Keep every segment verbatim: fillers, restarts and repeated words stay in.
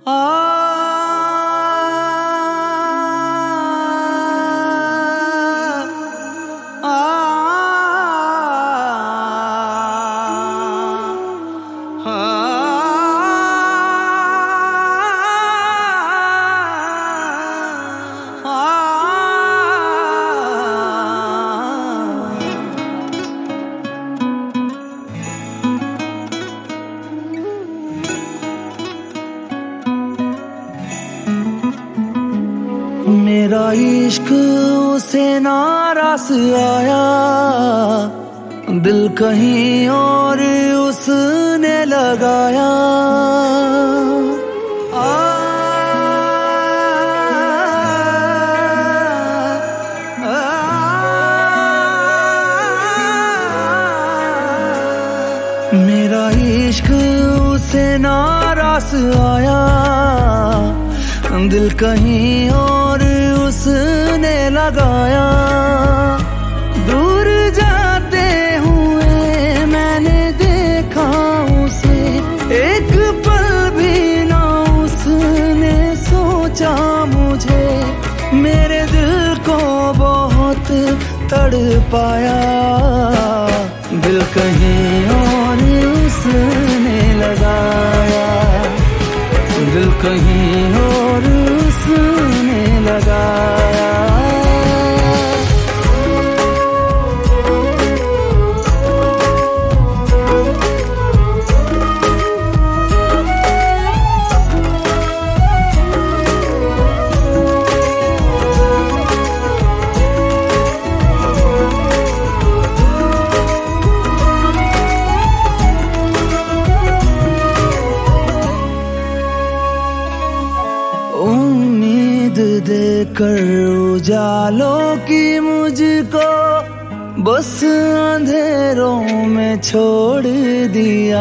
मेरा इश्क उसे नारास आया, दिल कहीं और उसने लगाया। आ, आ, आ, मेरा इश्क उसे नारास आया, दिल कहीं और उसने लगाया। दूर जाते हुए मैंने देखा उसे, एक पल भी ना उसने सोचा मुझे। मेरे दिल को बहुत तड़पाया, दिल कहीं और उसने लगाया, दिल कहीं और उसने लगाया। उम्मीद देकर उजालों की मुझको बस अंधेरों में छोड़ दिया।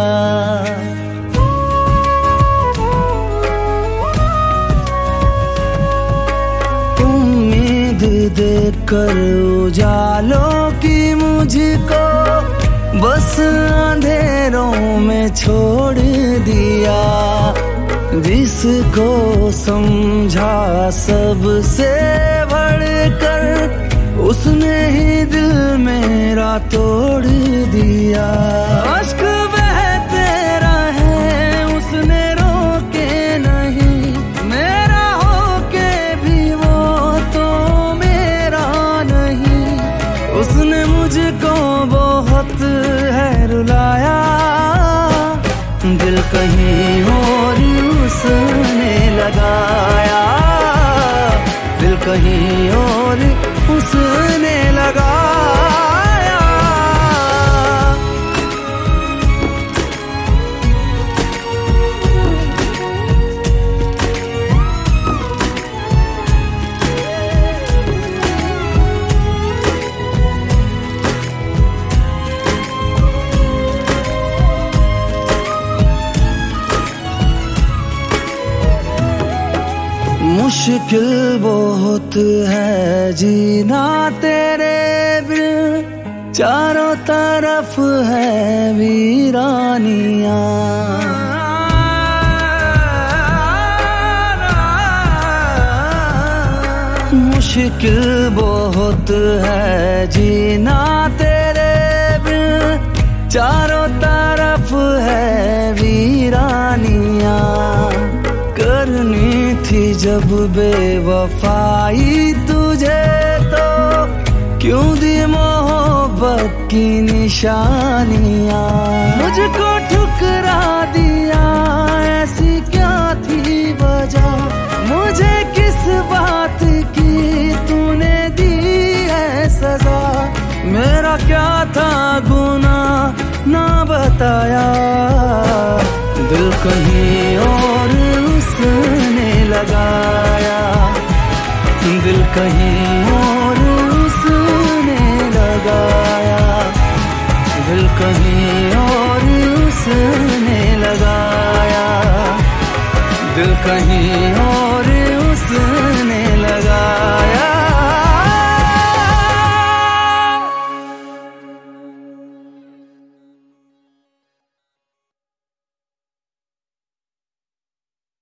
उम्मीद देकर उजालों की मुझको बस अंधेरों में छोड़ दिया। जिसको समझा सबसे बढ़कर उसने ही दिल मेरा तोड़ दिया। अश्क बहते रहे उसने रोके नहीं, मेरा होके भी वो तो मेरा नहीं। उसने मुझको बहुत है रुलाया, दिल कहीं और उसने लगाया, दिल कहीं और उसने लगाया। मुश्किल बहुत है जीना तेरे बिन, चारों तरफ है वीरानियां। मुश्किल बहुत है जीना तेरे बिन, चारों तरफ है वीरानियां। करनी थी जब बेवफाई तुझे तो क्यों दी मोहब्बत की निशानियां। मुझको ठुकरा दिया ऐसी क्या थी वजह, मुझे किस बात की तूने दी है सजा। मेरा क्या था गुनाह ना बताया, दिल कहीं और उसने लगाया, दिल कहीं और उसने लगाया, दिल कहीं और उसने लगाया, दिल कहीं